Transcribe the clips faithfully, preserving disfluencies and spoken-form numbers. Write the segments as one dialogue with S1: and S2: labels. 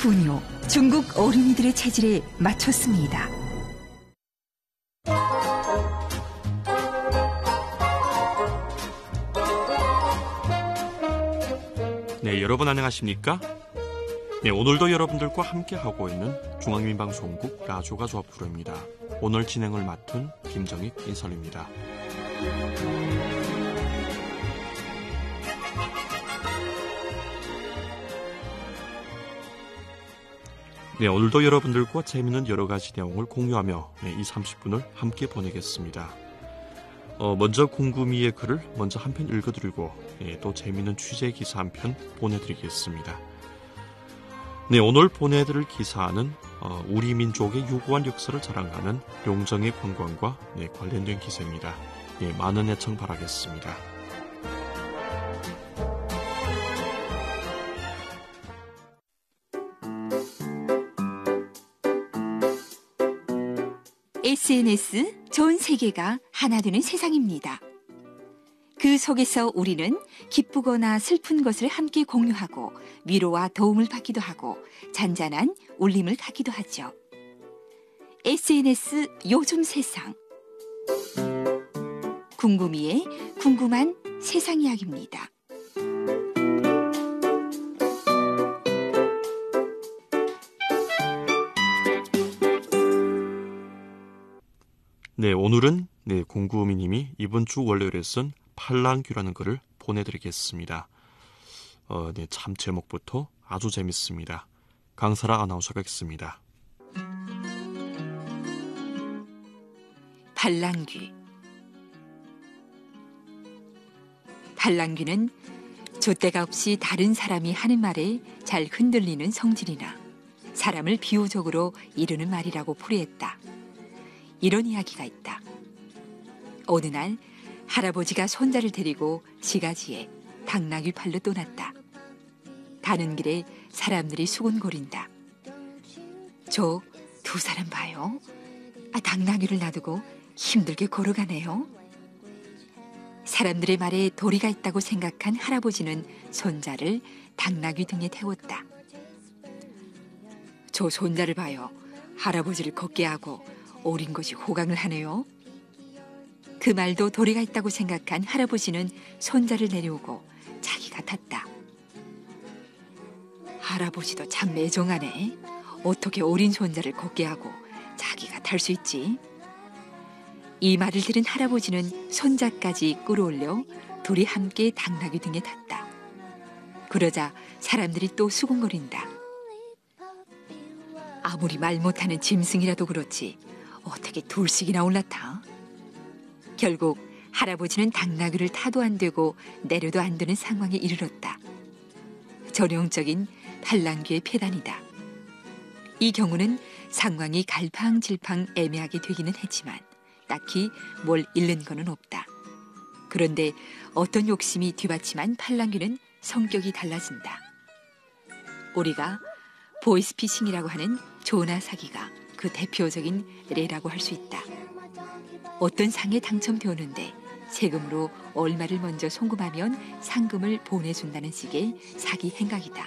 S1: 분요, 중국 어린이들의 체질에 맞췄습니다.
S2: 네, 여러분 안녕하십니까? 네, 오늘도 여러분들과 함께하고 있는 중앙민방송국 라조가 조합 프로입니다. 오늘 진행을 맡은 김정익 인설입니다. 네, 오늘도 여러분들과 재미있는 여러 가지 내용을 공유하며 네, 이 삼십 분을 함께 보내겠습니다. 어, 먼저 궁금이의 글을 먼저 한 편 읽어드리고 예, 또 재미있는 취재 기사 한 편 보내드리겠습니다. 네, 오늘 보내드릴 기사는 어, 우리 민족의 유구한 역사를 자랑하는 용정의 관광과 네, 관련된 기사입니다. 예, 많은 애청 바라겠습니다.
S1: 에스엔에스 전 세계가 하나 되는 세상입니다. 그 속에서 우리는 기쁘거나 슬픈 것을 함께 공유하고 위로와 도움을 받기도 하고 잔잔한 울림을 갖기도 하죠. 에스엔에스 요즘 세상. 궁금이의 궁금한 세상 이야기입니다.
S2: 네, 오늘은 네, 궁금이님이 이번 주 월요일에 쓴 팔랑귀라는 글을 보내드리겠습니다. 어, 네, 참 제목부터 아주 재밌습니다. 강사라 아나운서가 읽습니다.
S1: 팔랑귀. 팔랑귀는 줏대가 없이 다른 사람이 하는 말에 잘 흔들리는 성질이나 사람을 비유적으로 이르는 말이라고 풀이했다. 이런 이야기가 있다. 어느 날 할아버지가 손자를 데리고 시가지에 당나귀 팔러 떠났다. 가는 길에 사람들이 수군거린다. 저 두 사람 봐요. 아, 당나귀를 놔두고 힘들게 걸어가네요. 사람들의 말에 도리가 있다고 생각한 할아버지는 손자를 당나귀 등에 태웠다. 저 손자를 봐요. 할아버지를 걷게 하고 어린 것이 호강을 하네요. 그 말도 도리가 있다고 생각한 할아버지는 손자를 내려오고 자기가 탔다. 할아버지도 참 매정하네. 어떻게 어린 손자를 걷게 하고 자기가 탈 수 있지? 이 말을 들은 할아버지는 손자까지 끌어올려 둘이 함께 당나귀 등에 탔다. 그러자 사람들이 또 수군거린다. 아무리 말 못하는 짐승이라도 그렇지 어떻게 둘씩이나 올라타? 결국 할아버지는 당나귀를 타도 안 되고 내려도 안 되는 상황에 이르렀다. 전형적인 팔랑귀의 폐단이다. 이 경우는 상황이 갈팡질팡 애매하게 되기는 했지만 딱히 뭘 잃는 거는 없다. 그런데 어떤 욕심이 뒤받침한 팔랑귀는 성격이 달라진다. 우리가 보이스피싱이라고 하는 조나 사기가 그 대표적인 예라고 할 수 있다. 어떤 상에 당첨되었는데 세금으로 얼마를 먼저 송금하면 상금을 보내준다는 식의 사기 행각이다.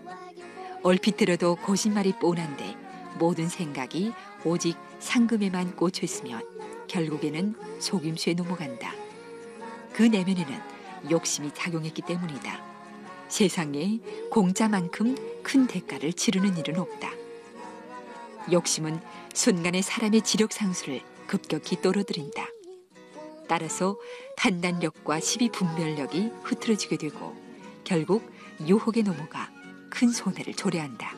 S1: 얼핏 들어도 거짓말이 뻔한데 모든 생각이 오직 상금에만 꽂혀있으면 결국에는 속임수에 넘어간다. 그 내면에는 욕심이 작용했기 때문이다. 세상에 공짜만큼 큰 대가를 치르는 일은 없다. 욕심은 순간의 사람의 지력 상수를 급격히 떨어뜨린다. 따라서 판단력과 시비분별력이 흐트러지게 되고 결국 유혹에 넘어가 큰 손해를 초래한다.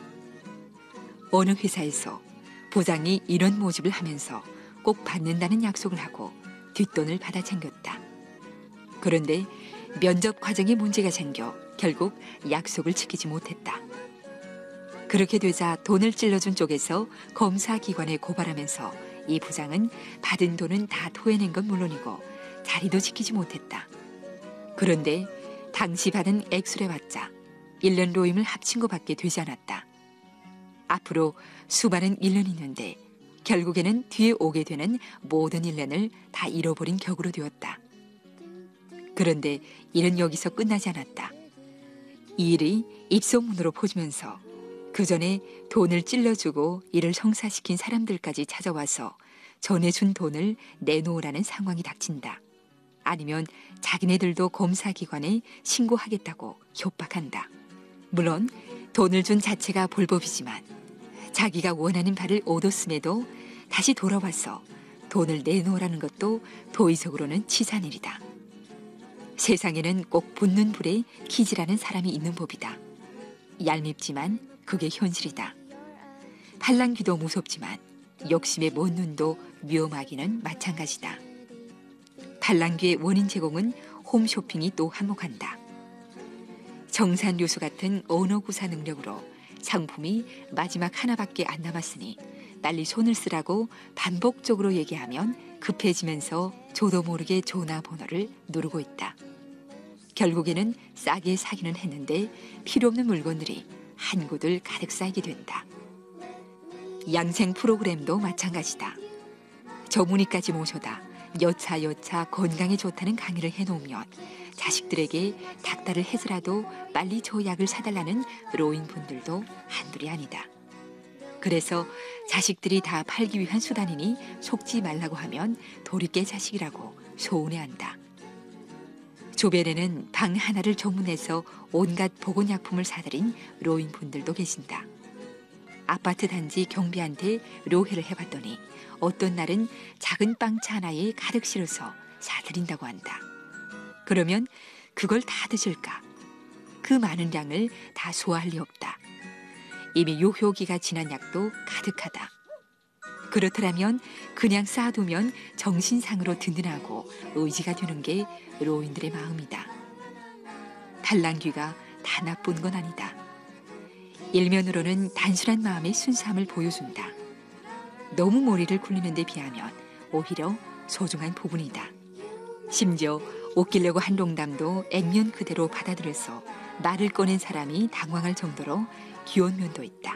S1: 어느 회사에서 부장이 이런 모집을 하면서 꼭 받는다는 약속을 하고 뒷돈을 받아 챙겼다. 그런데 면접 과정에 문제가 생겨 결국 약속을 지키지 못했다. 그렇게 되자 돈을 찔러준 쪽에서 검사기관에 고발하면서 이 부장은 받은 돈은 다 토해낸 건 물론이고 자리도 지키지 못했다. 그런데 당시 받은 액수를 봤자 일 년 로임을 합친 것밖에 되지 않았다. 앞으로 수많은 일 년이 있는데 결국에는 뒤에 오게 되는 모든 일 년을 다 잃어버린 격으로 되었다. 그런데 일은 여기서 끝나지 않았다. 이 일이 입소문으로 퍼지면서 그 전에 돈을 찔러주고 이를 성사시킨 사람들까지 찾아와서 전해준 돈을 내놓으라는 상황이 닥친다. 아니면 자기네들도 검사기관에 신고하겠다고 협박한다. 물론 돈을 준 자체가 불법이지만 자기가 원하는 바를 얻었음에도 다시 돌아와서 돈을 내놓으라는 것도 도의적으로는 치사일이다. 세상에는 꼭 붙는 불에 기지라는 사람이 있는 법이다. 얄밉지만 그게 현실이다. 팔랑귀도 무섭지만 욕심의 먼 눈도 위험하기는 마찬가지다. 팔랑귀의 원인 제공은 홈쇼핑이 또 한몫한다. 정산요수 같은 언어구사 능력으로 상품이 마지막 하나밖에 안 남았으니 빨리 손을 쓰라고 반복적으로 얘기하면 급해지면서 저도 모르게 전화번호를 누르고 있다. 결국에는 싸게 사기는 했는데 필요 없는 물건들이 한 곳을 가득 쌓이게 된다. 양생 프로그램도 마찬가지다. 전문의까지 모셔다 여차여차 건강에 좋다는 강의를 해놓으면 자식들에게 닥달을 해서라도 빨리 저 약을 사달라는 노인분들도 한둘이 아니다. 그래서 자식들이 다 팔기 위한 수단이니 속지 말라고 하면 도리깨 자식이라고 소원해한다. 주변에는 방 하나를 전문해서 온갖 보건약품을 사들인 노인분들도 계신다. 아파트 단지 경비한테 로해를 해봤더니 어떤 날은 작은 빵차 하나에 가득 실어서 사드린다고 한다. 그러면 그걸 다 드실까? 그 많은 양을 다 소화할 리 없다. 이미 유효기가 지난 약도 가득하다. 그렇더라면 그냥 쌓아두면 정신상으로 든든하고 의지가 되는 게 노인들의 마음이다. 팔랑귀가 다 나쁜 건 아니다. 일면으로는 단순한 마음의 순수함을 보여준다. 너무 머리를 굴리는 데 비하면 오히려 소중한 부분이다. 심지어 웃기려고 한 농담도 액면 그대로 받아들여서 말을 꺼낸 사람이 당황할 정도로 귀여운 면도 있다.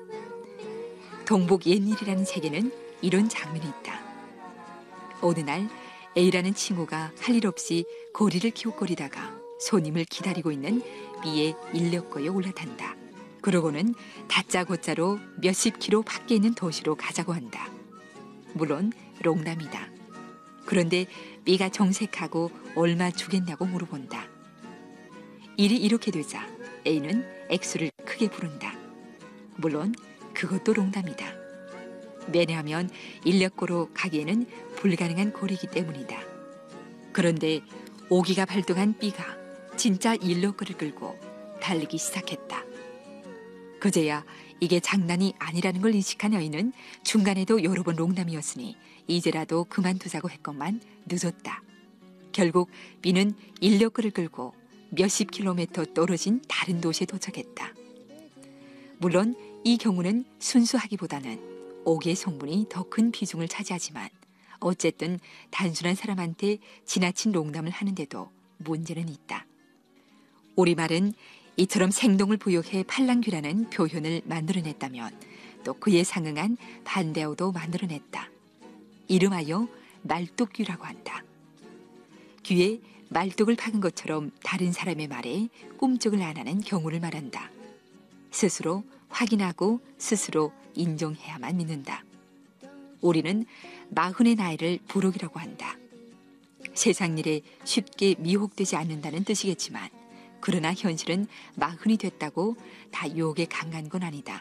S1: 동복 옛일이라는 책에는 이런 장면이 있다. 어느 날 A라는 친구가 할 일 없이 고리를 키웃거리다가 손님을 기다리고 있는 B의 인력거에 올라탄다. 그러고는 다짜고짜로 몇십 킬로 밖에 있는 도시로 가자고 한다. 물론 농담이다. 그런데 B가 정색하고 얼마 주겠냐고 물어본다. 일이 이렇게 되자 A는 액수를 크게 부른다. 물론 그것도 농담이다. 왜냐하면 인력거로 가기에는 불가능한 거리이기 때문이다. 그런데 오기가 발동한 B가 진짜 인력거를 끌고 달리기 시작했다. 그제야 이게 장난이 아니라는 걸 인식한 A는 중간에도 여러 번 농담이었으니 이제라도 그만두자고 했건만 늦었다. 결국 B는 인력거를 끌고 몇십 킬로미터 떨어진 다른 도시에 도착했다. 물론 이 경우는 순수하기보다는 오기의 성분이 더 큰 비중을 차지하지만 어쨌든 단순한 사람한테 지나친 농담을 하는데도 문제는 있다. 우리말은 이처럼 생동을 부여해 팔랑귀라는 표현을 만들어냈다면 또 그에 상응한 반대어도 만들어냈다. 이름하여 말뚝귀라고 한다. 귀에 말뚝을 박은 것처럼 다른 사람의 말에 꿈쩍을 안 하는 경우를 말한다. 스스로 확인하고 스스로 인정해야만 믿는다. 우리는 마흔의 나이를 부록이라고 한다. 세상 일에 쉽게 미혹되지 않는다는 뜻이겠지만 그러나 현실은 마흔이 됐다고 다 유혹에 강한 건 아니다.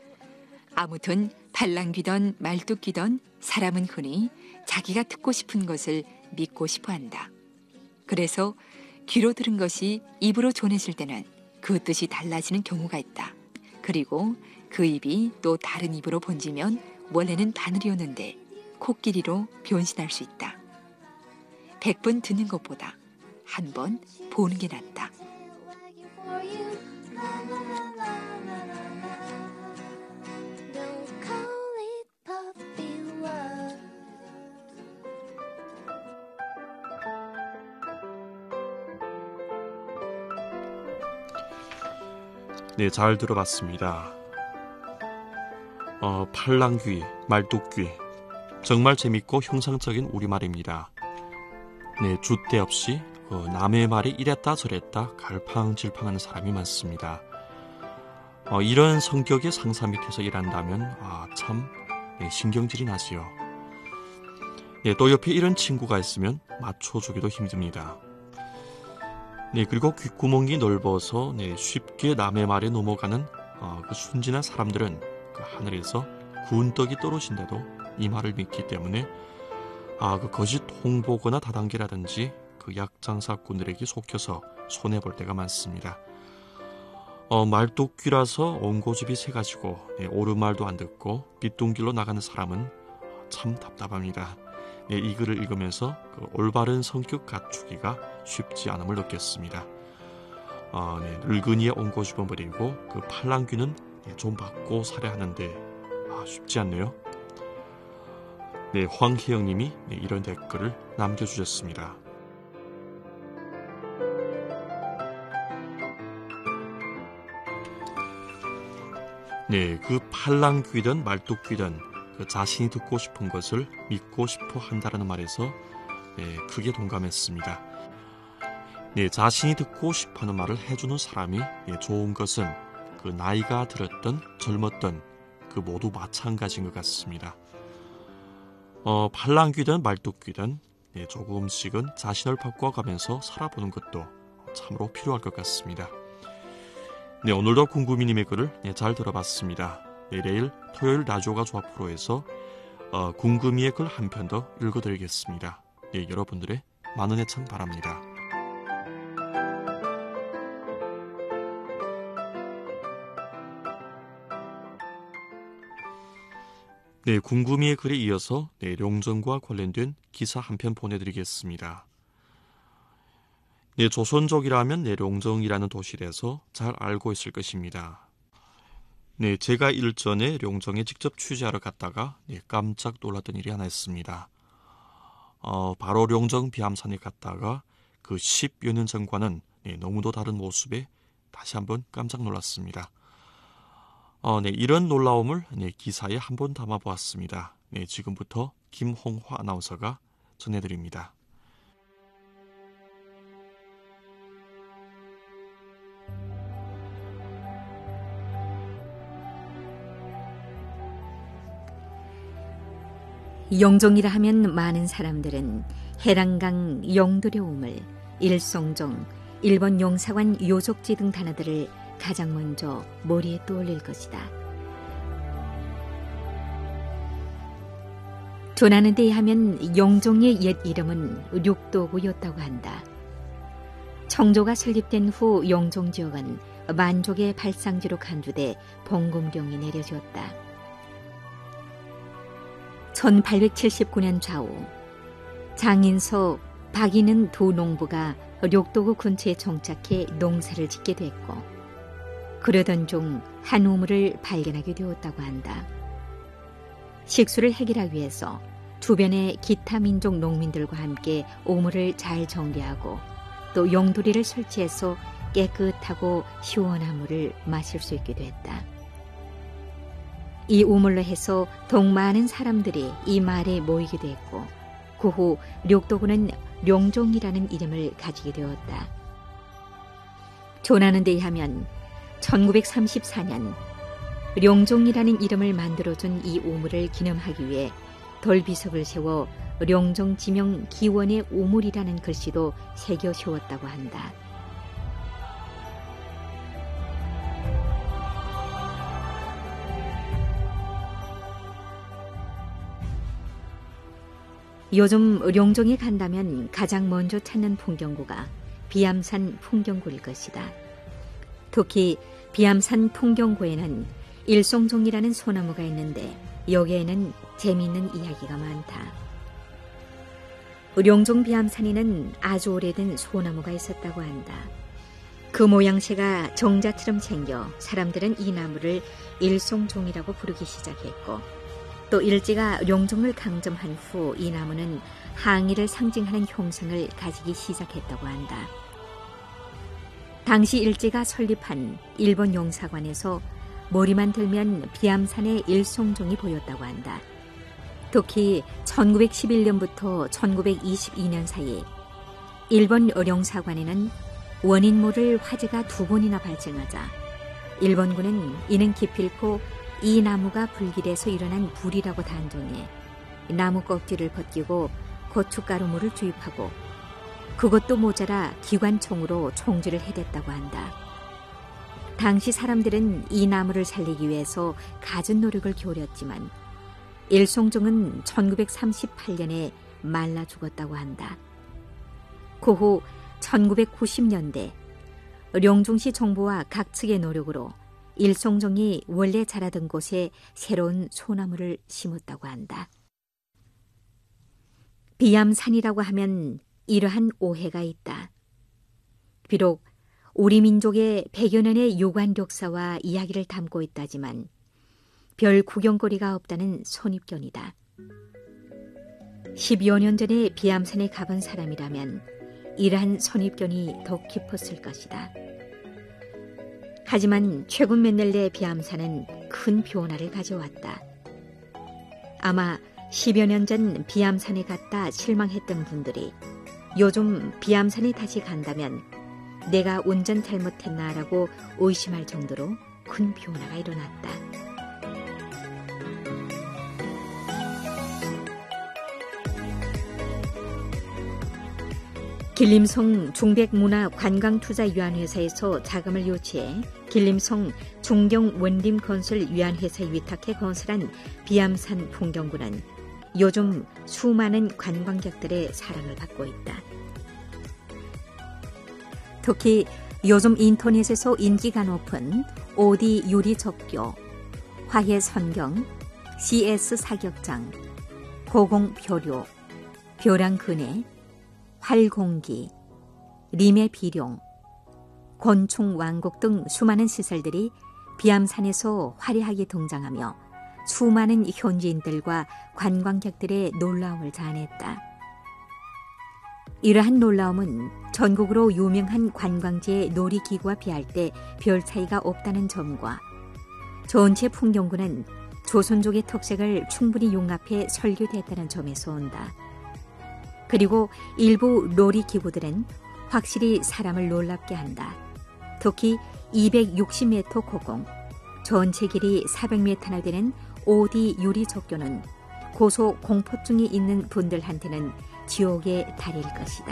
S1: 아무튼 팔랑귀던 말뚝귀던 사람은 흔히 자기가 듣고 싶은 것을 믿고 싶어 한다. 그래서 귀로 들은 것이 입으로 전해질 때는 그 뜻이 달라지는 경우가 있다. 그리고 그 입이 또 다른 입으로 번지면 원래는 바늘이었는데 코끼리로 변신할 수 있다. 백 번 듣는 것보다 한 번 보는 게 낫다.
S2: 네, 잘 들어봤습니다. 어, 팔랑귀, 말뚝귀 정말 재밌고 흉상적인 우리말입니다. 네, 줏대 없이 어, 남의 말이 이랬다 저랬다 갈팡질팡하는 사람이 많습니다. 어, 이런 성격의 상사 밑에서 일한다면 아, 참 예, 신경질이 나지요. 예, 또 옆에 이런 친구가 있으면 맞춰주기도 힘듭니다. 네, 그리고 귓구멍이 넓어서 네, 쉽게 남의 말에 넘어가는 어, 그 순진한 사람들은 그 하늘에서 구운 떡이 떨어진데도 이 말을 믿기 때문에 아, 그 거짓 홍보거나 다단계라든지 그 약장사꾼들에게 속혀서 손해볼 때가 많습니다. 어, 말뚝귀라서 온 고집이 세가지고 네, 옳은 말도 안 듣고 빗동길로 나가는 사람은 참 답답합니다. 네, 이 글을 읽으면서 그 올바른 성격 갖추기가 쉽지 않음을 느꼈습니다. 어, 네, 늙은이의 온고집은 버리고 그 팔랑귀는 네, 좀 받고 살아야 하는데 아, 쉽지 않네요. 네, 황희영님이 네, 이런 댓글을 남겨주셨습니다. 네, 그 팔랑귀든 말뚝귀든 그 자신이 듣고 싶은 것을 믿고 싶어 한다는 말에서 네, 크게 동감했습니다. 네, 자신이 듣고 싶어하는 말을 해주는 사람이 네, 좋은 것은 그 나이가 들었던 젊었던 그 모두 마찬가지인 것 같습니다. 어, 팔랑귀든 말뚝귀든 네, 조금씩은 자신을 바꿔가면서 살아보는 것도 참으로 필요할 것 같습니다. 네, 오늘도 궁금이님의 글을 네, 잘 들어봤습니다. 네, 내일 토요일 라디오가 좋아 프로에서 어, 궁금이의 글 한 편 더 읽어드리겠습니다. 네, 여러분들의 많은 애청 바랍니다. 네, 궁금이의 글에 이어서 네, 룡정과 관련된 기사 한 편 보내드리겠습니다. 네, 조선족이라면 네, 룡정이라는 도시에서 잘 알고 있을 것입니다. 네, 제가 일전에 룡정에 직접 취재하러 갔다가 네, 깜짝 놀랐던 일이 하나 있습니다. 어, 바로 룡정 비암산에 갔다가 그 십여 년 전과는 네, 너무도 다른 모습에 다시 한번 깜짝 놀랐습니다. 어, 네, 이런 놀라움을 네, 기사에 한번 담아보았습니다. 네, 지금부터 김홍화 아나운서가 전해드립니다.
S1: 영종이라 하면 많은 사람들은 해랑강 영두려움을, 일송종, 일본 용사관 요족지 등 단어들을 가장 먼저 머리에 떠올릴 것이다. 조나는 데 하면 영종의 옛 이름은 륙도구였다고 한다. 청조가 설립된 후 영종 지역은 만족의 발상지로 간주돼 봉공령이 내려졌다. 천팔백칠십구 년 좌우 장인서 박인은 두 농부가 륙도구 근처에 정착해 농사를 짓게 됐고 그러던 중 한 우물을 발견하게 되었다고 한다. 식수를 해결하기 위해서 주변의 기타 민족 농민들과 함께 우물을 잘 정리하고 또 용두리를 설치해서 깨끗하고 시원한 물을 마실 수 있게 됐다. 이 우물로 해서 더욱 많은 사람들이 이 마을에 모이게 됐고 그 후 륙도구는 룡종이라는 이름을 가지게 되었다. 조나는 데 의하면 천구백삼십사 년 룡종이라는 이름을 만들어준 이 우물을 기념하기 위해 돌비석을 세워 룡종 지명 기원의 우물이라는 글씨도 새겨 세웠다고 한다. 요즘 룡종에 간다면 가장 먼저 찾는 풍경구가 비암산 풍경구일 것이다. 특히 비암산 풍경구에는 일송종이라는 소나무가 있는데 여기에는 재미있는 이야기가 많다. 룡종 비암산에는 아주 오래된 소나무가 있었다고 한다. 그 모양새가 정자처럼 생겨 사람들은 이 나무를 일송종이라고 부르기 시작했고 또 일제가 룡종을 강점한 후 이 나무는 항일을 상징하는 형상을 가지기 시작했다고 한다. 당시 일제가 설립한 일본 용사관에서 머리만 들면 비암산의 일송종이 보였다고 한다. 특히 천구백십일 년부터 천구백이십이 년 사이 일본 용사관에는 원인 모를 화재가 두 번이나 발생하자
S3: 일본군은 이는 기필코 이 나무가 불길에서 일어난 불이라고 단정해 나무 껍질을 벗기고 고춧가루물을 주입하고 그것도 모자라 기관총으로 총질을 해댔다고 한다. 당시 사람들은 이 나무를 살리기 위해서 갖은 노력을 기울였지만 일송종은 천구백삼십팔 년에 말라 죽었다고 한다. 그 후 천구백구십 년대 룡중시 정부와 각 측의 노력으로 일송종이 원래 자라던 곳에 새로운 소나무를 심었다고 한다. 비암산이라고 하면 이러한 오해가 있다. 비록 우리 민족의 백여 년의 요관 역사와 이야기를 담고 있다지만 별 구경거리가 없다는 선입견이다. 십여 년 전에 비암산에 가본 사람이라면 이러한 선입견이 더 깊었을 것이다. 하지만 최근 몇 년 내 비암산은 큰 변화를 가져왔다. 아마 십여 년 전 비암산에 갔다 실망했던 분들이 요즘 비암산에 다시 간다면 내가 운전 잘못했나라고 의심할 정도로 큰 변화가 일어났다. 길림성 중백문화관광투자위안회사에서 자금을 요치해 길림성 중경원림건설위안회사에 위탁해 건설한 비암산 풍경구는 요즘 수많은 관광객들의 사랑을 받고 있다. 특히 요즘 인터넷에서 인기가 높은 오디 유리 적교, 화해 선경, 씨에스 사격장, 고공 표류, 벼랑 근해, 활공기, 림의 비룡, 곤충 왕국 등 수많은 시설들이 비암산에서 화려하게 등장하며 수많은 현지인들과 관광객들의 놀라움을 자아냈다. 이러한 놀라움은 전국으로 유명한 관광지의 놀이기구와 비할 때 별 차이가 없다는 점과 전체 풍경구는 조선족의 특색을 충분히 용합해 설계됐다는 점에서 온다. 그리고 일부 놀이기구들은 확실히 사람을 놀랍게 한다. 특히 이백육십 미터 고공, 전체 길이 사백 미터나 되는 오디 유리 적교는 고소 공포증이 있는 분들한테는 지옥의 달일 것이다.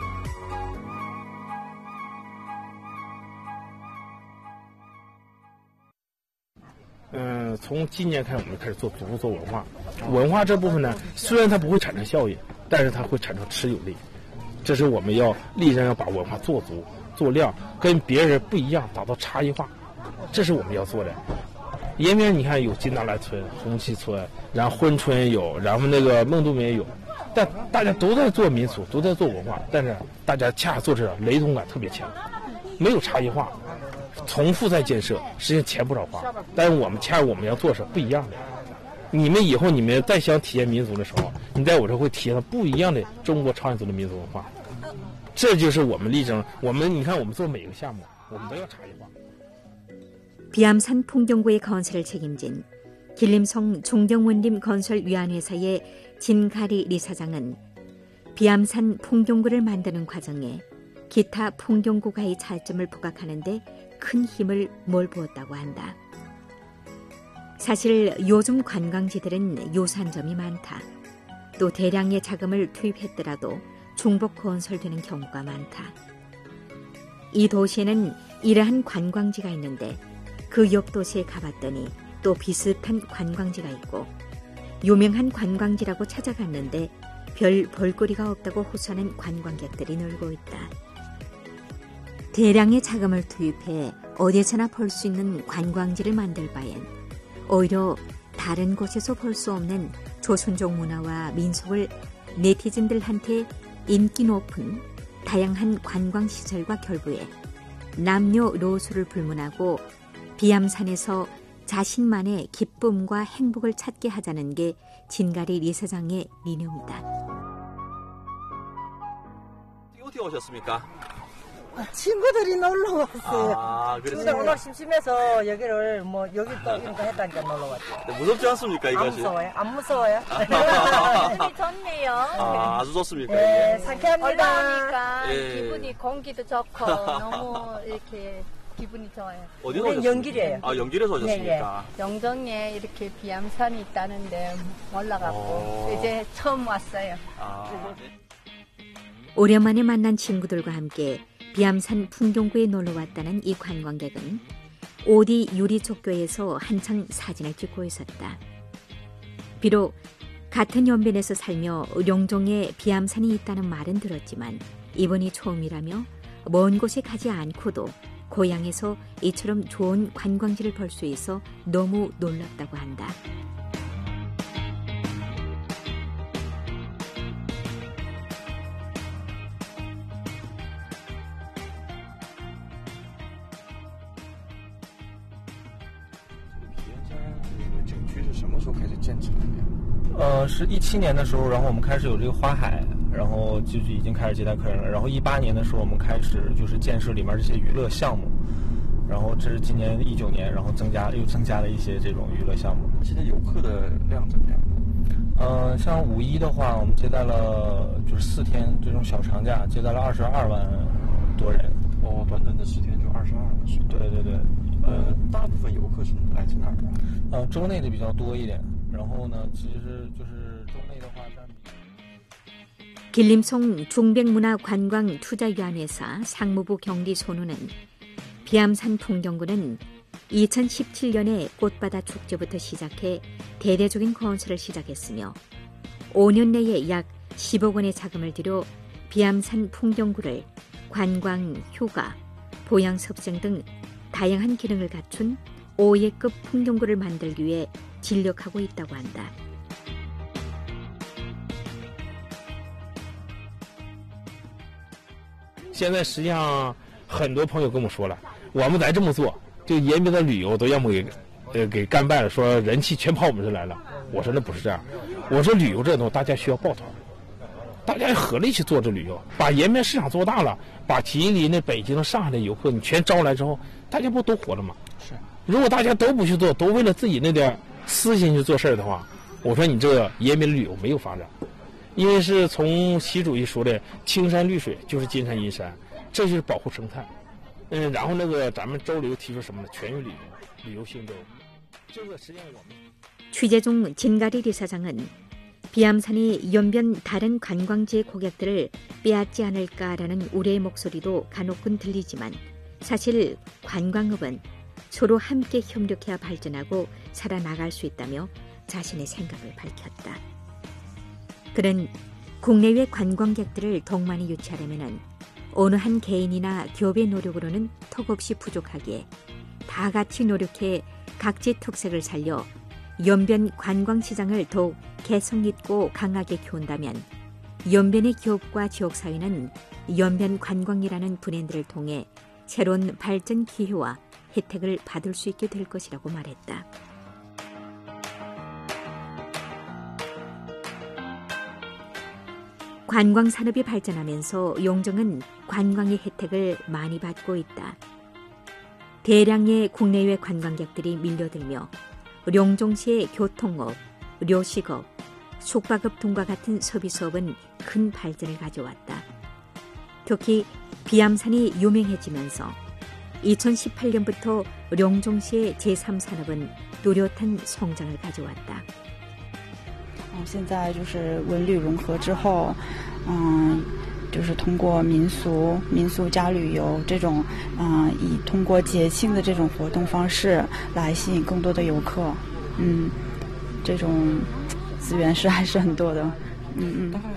S4: 嗯，从今年开始我们开始做逐步做文化，文化这部分呢，虽然它不会产生效益，但是它会产生持久力。这是我们要力争要把文化做足、做亮，跟别人不一样，达到差异化，这是我们要做的。延边你看有金达莱村、红旗村，然后珲春有，然后那个孟都民有，但大家都在做民俗，都在做文化，但是大家恰做这雷同感特别强，没有差异化。 重复在建设，实际上钱不少花，但是我们恰我们要做是不一样的。你们以后你们再想体验民俗的时候，你在我这会体验到不一样的中国朝鲜族的民俗文化。这就是我们力争，我们你看我们做每个项目，我们都要差异化。
S3: 비암산 풍경구의 건설을 책임진 길림성 중경원림건설위안회사의 진가리 리 사장은 비암산 풍경구를 만드는 과정에 기타 풍경구가의 차이점을 부각하는 데 큰 힘을 몰부었다고 한다. 사실 요즘 관광지들은 요산점이 많다. 또 대량의 자금을 투입했더라도 중복 건설되는 경우가 많다. 이 도시에는 이러한 관광지가 있는데 그 옆 도시에 가봤더니 또 비슷한 관광지가 있고 유명한 관광지라고 찾아갔는데 별 볼거리가 없다고 호소하는 관광객들이 늘고 있다. 대량의 자금을 투입해 어디서나 볼 수 있는 관광지를 만들 바엔 오히려 다른 곳에서 볼 수 없는 조선족 문화와 민속을 네티즌들한테 인기 높은 다양한 관광시설과 결부해 남녀노소를 불문하고 비암산에서 자신만의 기쁨과 행복을 찾게 하자는 게 진가리 리 사장의理念이다.
S5: 어떻게 오셨습니까?
S6: 친구들이 놀러 왔어요.
S5: 아,
S6: 친구들 오늘 심심해서 여기를 뭐 여기 또 이런 거 했다니까 놀러 왔죠.
S5: 네, 무섭지 않습니까 이것이?
S6: 안 무서워요? 안 무서워요?
S7: 기분이 좋네요.
S5: 아, 아주 좋습니까?
S6: 네,
S5: 이게?
S6: 상쾌합니다.
S7: 올라오니까
S5: 예.
S7: 기분이 공기도 좋고 너무 이렇게 기분이 좋아요.
S5: 어디서
S6: 우리
S5: 오셨습니까?
S6: 연길이에요.
S5: 아, 연길에서 오셨습니까?
S7: 네, 영동에 이렇게 비암산이 있다는데 올라가고
S5: 어.
S7: 이제 처음 왔어요.
S5: 아, 네.
S3: 오랜만에 만난 친구들과 함께 비암산 풍경구에 놀러 왔다는 이 관광객은 오디 유리족교에서 한창 사진을 찍고 있었다. 비록 같은 연변에서 살며 룡종에 비암산이 있다는 말은 들었지만 이번이 처음이라며 먼 곳에 가지 않고도 고향에서 이처럼 좋은 관광지를 볼 수 있어 너무 놀랍다고 한다.
S8: 어呃，是一七年的时候，然后我们开始有这个花海，然后就是已经开始接待客人了。然后一八年的时候，我们开始就是建设里面这些娱乐项目。然后这是今年一九年，然后增加又增加了一些这种娱乐项目。
S2: 现在游客的量怎么样？
S8: 呃，像五一的话，我们接待了就是四天这种小长假，接待了二十二万多人。
S2: 哦，短短的十天就二十二万，是吧？
S8: 对对对。
S2: 呃，大部分游客是来自哪儿的？
S8: 呃，州内的比较多一点。然后呢，其实就是州内的话占比。
S3: 길림송 중백문화관광투자위원회사 상무부 경리 손우는 비암산 풍경구는 이천십칠 년에 꽃바다 축제부터 시작해 대대적인 건설을 시작했으며 오 년 내에 약 십억 원의 자금을 들여 비암산 풍경구를 관광, 휴가, 보양습생 등 다양한 기능을 갖춘 오예급 풍경구를 만들기 위해 진력하고 있다고 한다.
S4: 现在实际上很多朋友跟我说了，我们再这么做，这延边的旅游都要么给呃给干败了，说人气全跑我们这来了。我说那不是这样，我说旅游这东西大家需要抱团，大家合力去做这旅游，把延边市场做大了，把吉林的、北京的、上海的游客你全招来之后，大家不都活了吗？是。如果大家都不去做，都为了自己那点私心去做事儿的话，我说你这个延边旅游没有发展。 因为是从习主席说的“青山绿水就是金山银山”，这就是保护生态。嗯，然后那个咱们州里又提出什么呢？全域旅游，旅游兴州。这个实际上我们
S3: 취재 중 진가리리 사장은 비암산이 연변 다른 관광지의 고객들을 빼앗지 않을까라는 우려의 목소리도 간혹은 들리지만 사실 관광업은 서로 함께 협력해야 발전하고 살아나갈 수 있다며 자신의 생각을 밝혔다. 그는 국내외 관광객들을 더 많이 유치하려면 어느 한 개인이나 기업의 노력으로는 턱없이 부족하기에 다 같이 노력해 각지의 특색을 살려 연변 관광시장을 더욱 개성있고 강하게 키운다면 연변의 기업과 지역사회는 연변 관광이라는 브랜드를 통해 새로운 발전 기회와 혜택을 받을 수 있게 될 것이라고 말했다. 관광산업이 발전하면서 용정은 관광의 혜택을 많이 받고 있다. 대량의 국내외 관광객들이 밀려들며 룡종시의 교통업, 료식업, 숙박업 등과 같은 서비스업은 큰 발전을 가져왔다. 특히 비암산이 유명해지면서 이천십팔 년부터 룡종시의 제삼 산업은 뚜렷한 성장을 가져왔다.
S9: 现在就是文旅融合之后，嗯，就是通过民俗、民俗加旅游这种，嗯，以通过节庆的这种活动方式来吸引更多的游客，嗯，这种资源是还是很多的，嗯嗯。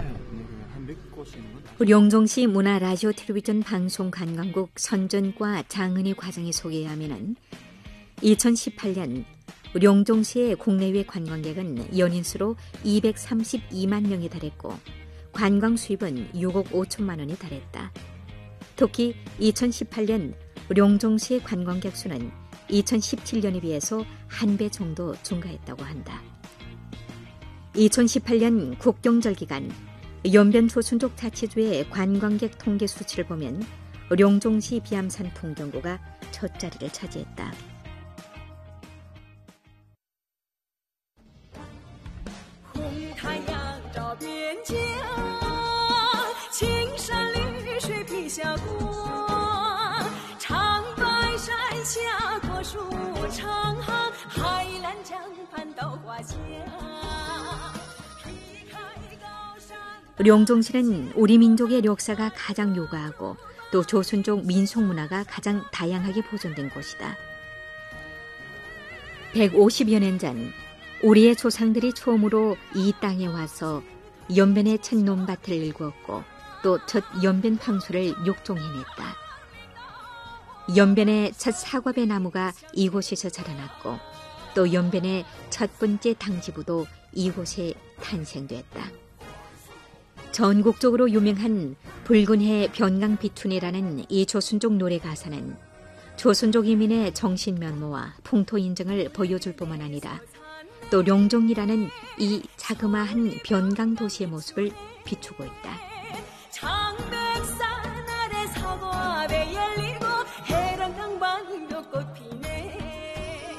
S3: 룡종시 문화라디오 텔레비전 방송관광국 선전과 장은희 과장의 소개에 하면은 이천십팔 년 룡종시의 국내외 관광객은 연인수로 이백삼십이만 명에 달했고 관광 수입은 육억 오천만 원에 달했다. 특히 이천십팔 년 룡종시의 관광객 수는 이천십칠 년에 비해서 한 배 정도 증가했다고 한다. 이천십팔 년 국경절 기간 연변 조순족 자치주의 관광객 통계 수치를 보면 룡종시 비암산 풍경구가 첫 자리를 차지했다.
S10: 太阳照边疆，青山绿水披霞光，长白山
S3: 룡종시는 우리 민족의 역사가 가장 요가하고 또 조선족 민속 문화가 가장 다양하게 보존된 곳이다. 백오십여 년 전 우리의 조상들이 처음으로 이 땅에 와서 연변의 첫 논밭을 일구었고 또 첫 연변 황소를 육종해냈다. 연변의 첫 사과배 나무가 이곳에서 자라났고 또 연변의 첫 번째 당지부도 이곳에 탄생됐다. 전국적으로 유명한 붉은 해 변강비춘이라는 이 조선족 노래 가사는 조선족 이민의 정신 면모와 풍토 인정을 보여줄 뿐만 아니라 또 룡종이라는 이 자그마한 변강 도시의 모습을 비추고 있다.
S10: 장백산 아래 사과배 열리고 해랑강 방벽꽃 피네.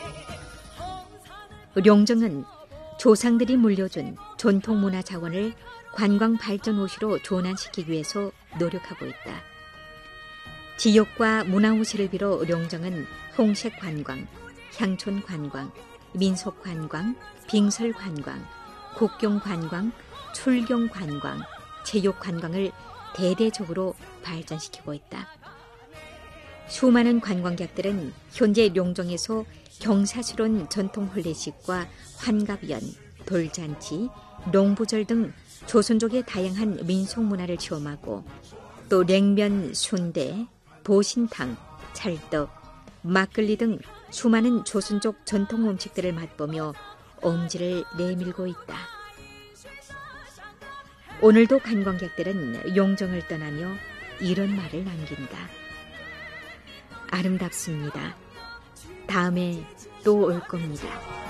S3: 룡종은 조상들이 물려준 전통문화 자원을 관광 발전 호시로 전환시키기 위해서 노력하고 있다. 지역과 문화 호시를 비롯 룡정은 홍색 관광, 향촌 관광, 민속 관광, 빙설 관광, 국경 관광, 출경 관광, 체육 관광을 대대적으로 발전시키고 있다. 수많은 관광객들은 현재 룡정에서 경사스러운 전통 혼례식과 환갑연, 돌잔치, 농부절 등 조선족의 다양한 민속 문화를 체험하고 또 냉면, 순대, 보신탕, 찰떡, 막걸리 등 수많은 조선족 전통 음식들을 맛보며 엄지를 내밀고 있다. 오늘도 관광객들은 용정을 떠나며 이런 말을 남긴다. 아름답습니다. 다음에 또 올 겁니다.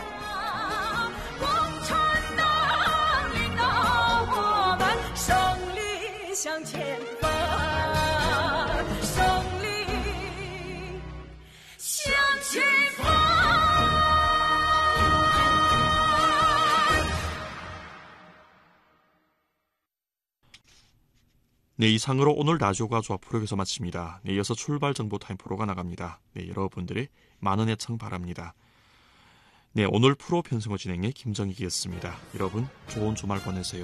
S2: 네, 이상으로 오늘 라디오가 좋아 프로에서 마칩니다. 네, 이어서 출발 정보 타임 프로가 나갑니다. 네, 여러분들의 많은 애청 바랍니다. 네, 오늘 프로 편성호 진행의 김정익이었습니다. 여러분 좋은 주말 보내세요.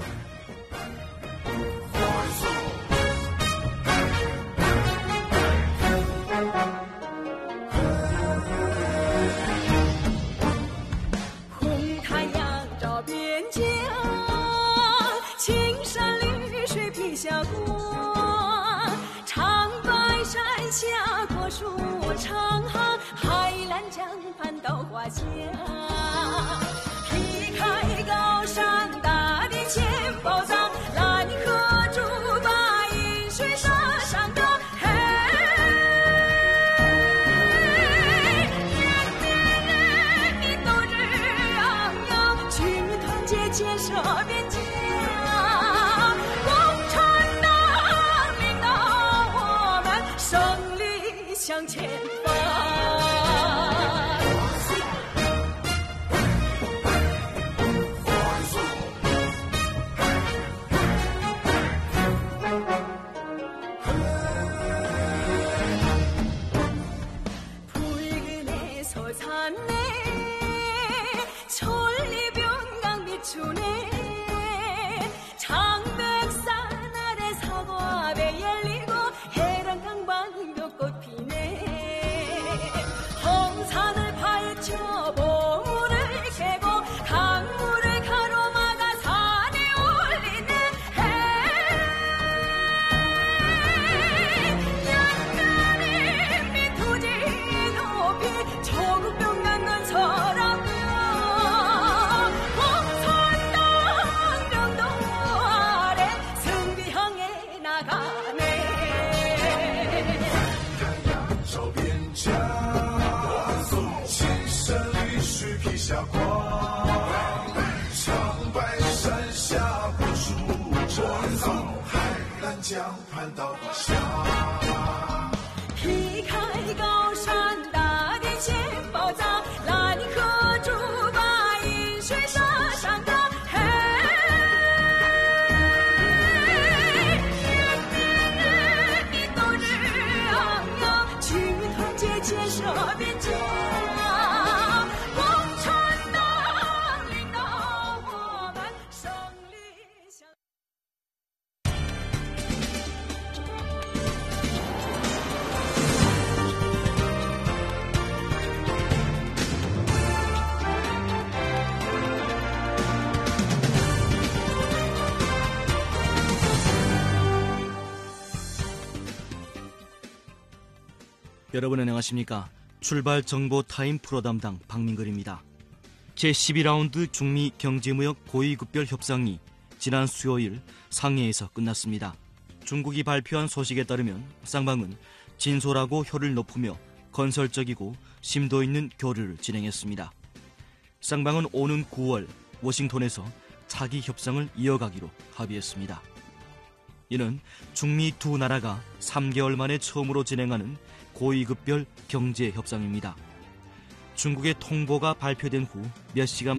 S11: 여러분 안녕하십니까? 출발 정보 타임 프로 담당 박민글입니다. 제십이 라운드 중미 경제무역 고위급별 협상이 지난 수요일 상해에서 끝났습니다. 중국이 발표한 소식에 따르면 쌍방은 진솔하고 혀를 높으며 건설적이고 심도 있는 교류를 진행했습니다. 쌍방은 오는 구월 워싱턴에서 차기 협상을 이어가기로 합의했습니다. 이는 중미 두 나라가 삼 개월 만에 처음으로 진행하는 고위급별 경제 협상입니다. 중국의 통보가 발표된 후 몇 시간